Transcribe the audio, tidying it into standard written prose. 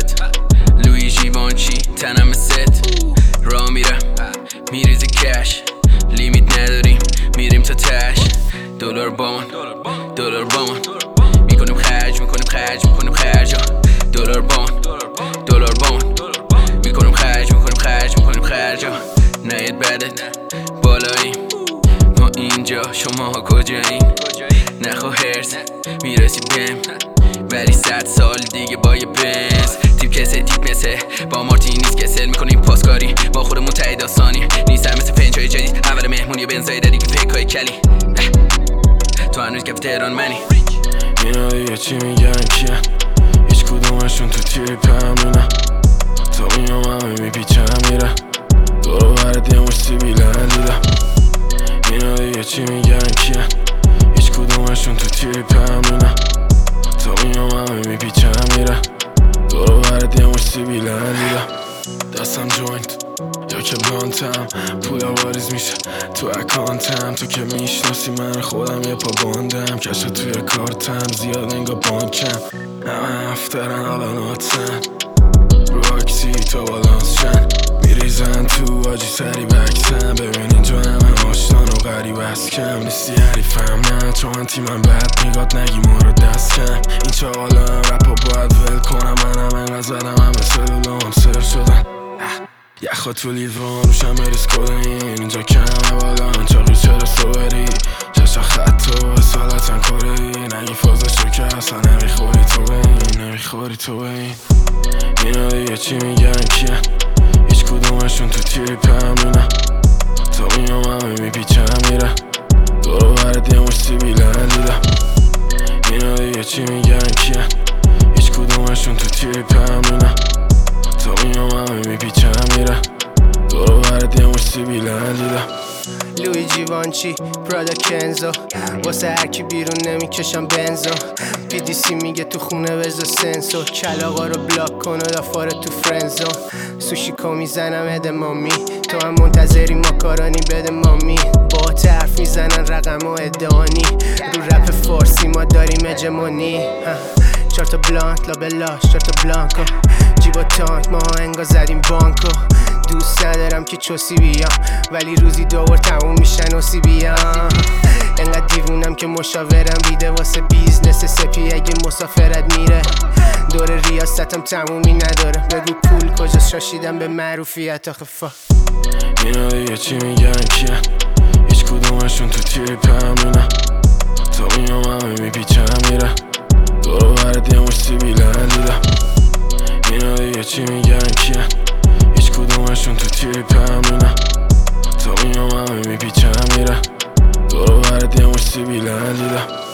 ست لوی جیوانچی تنم ست را میرم میریزی کش لیمیت نداریم میریم تا تش دلار بامان میکنیم خرج دلار بامان میکنیم خرج نهید بدت بالاییم ما اینجا شما کجایین نخوا هرس میرسی بهم ولی 100 سال دیگه با یه بنز تیپ مثه با مارتینیز کسل میکنیم پاسکاری با خودمون تایی داستانی نیستم مثل پنجای جدید اول مهمونی بنزایی داری که فکرهای کلی تو هنوز کف تهران منی اینا دیگه چی میگن کیان هیچ کدومشون تو تیپم نونه تا میام همه میپیچم میرم دورو برد یه مش سیبیلن دیدم اینا دیگه چی میگن کیان هیچ کدومشون تو تیپم نونه تا میام همه میپیچم میرم دورو برد یه مش سیبیلن دیدم دستم جوینت یا که بلانتم پولا واریز میشه تو اکانتم تو که میشناسی من خودم یه پا باندم کشه توی کارتم زیاد انگا بانکم همه افترن حالا ناتسن رو اکسی تا بالانس شن میریزن تو آجی سری بکسن ببین اینجا همه آشتان و غریب از کم نیستی حریفم نه چون تیمم بد میگاد نگی ما رو دست کم این چه حالا هم رپا باید ول کنم منم انقدر زدم همه سلولام سر شدن یخا تو لیوان روشم بریز کدین اینجا کمه بالا چاقی چرا صبری چشا خط و اصالتن کره نگی فازشو که اصلا نمیخوری تو به این اینا دیگه چی میگن کیان هیچ کدومشون تو تیپم نونه تا میام همه میپیچم میرم دورو برد یه مش سیبیلن دیدم اینا دیگه چی میگن کیان هیچ کدومشون تو تیپم نونه تا میام همه میپیچم میرم دورو برد یه مش سیبیلن دیدم لوی جیوانچی پرادا کنزو واسه هرکی بیرون نمیکشم بنزو PDC میگه تو خونه بزا سنسو کلاغا رو بلاک کن و دافاره تو فرنزون سوشیکو میزنم هده مامی تو هم منتظری ماکارانی بده مامی با حرف میزنن رقم و ادعانی رو رپ فارسی ما داریم اجمانی 4 تا بلانت لابلاش 4 تا بلانکو جیبا تانک ما انگا زدیم بانکو دوست ندارم که چوسی بیام ولی روزی 2 بار تموم میشن و بیام انقدر دیوونم که مشاورم بیده واسه بیزنس سپی اگه مسافرت میره دور ریاستم تمومی نداره بگو پول کجاست شاشیدم به معروفیت آخه اینا دیگه چی میگن کیان هیچ کدومشون تو تیپم نونه تا میام همه میپیچم میرم دورو برد یه مش سیبیلن دیدم اینا دیگه چی میگن کیان هیچ کدومشون تو تیپم نونه تا میام همه میپیچم میرم دورو برد یه مش سیبیلن دیدم